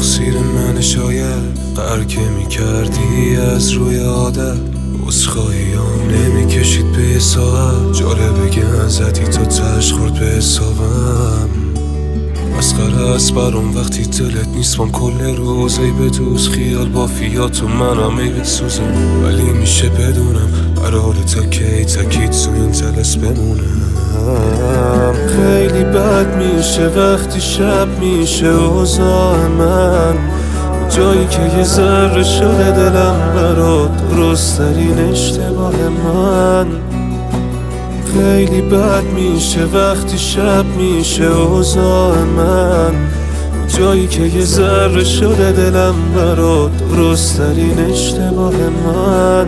تقصیر من شاید قهر که میکردی از روی عادت عذرخواهیام نمیکشید به یه ساعت جالبه گن زدی تا تش خورد به حسابم مسخره است برام وقتی دلت نیست بام کل روز ای به دوست خیال با فیات و منم ای بسوزم ولی میشه بدونم قرار تکید تو این جلس بمونم خیلی بد میشه وقتی شب میشه اوضاع من جایی که یه ذره شده دلم برات درست ترین اشتباه من خیلی بد میشه وقتی شب میشه اوضاع من جایی که یه ذره شده دلم برات درست ترین اشتباه من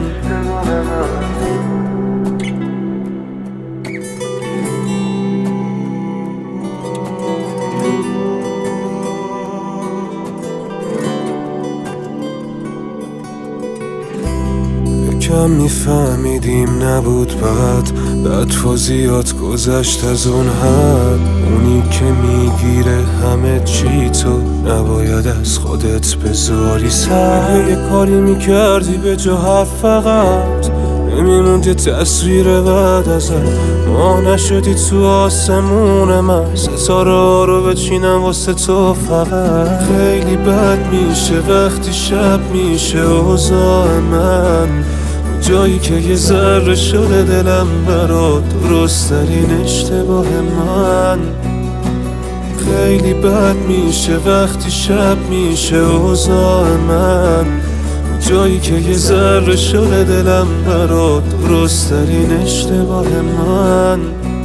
کم میفهمیدیم نبود بعد فازیات گذشت از اون حد اونی که میگیره همه چی تو نباید از خودت بذاری سر یه کاری میکردی به جا حرف فقط نمیموند یه تصویر بعد ازت ما نشدی تو آسمون من ستاره رو بچینم واسه تو فقط خیلی بد میشه وقتی شب میشه اوضاع من جایی که یه ذره شده دلم برات درست ترین اشتباه من خیلی بد میشه وقتی شب میشه اوضاع من جایی که یه ذره شده دلم برات درست ترین اشتباه من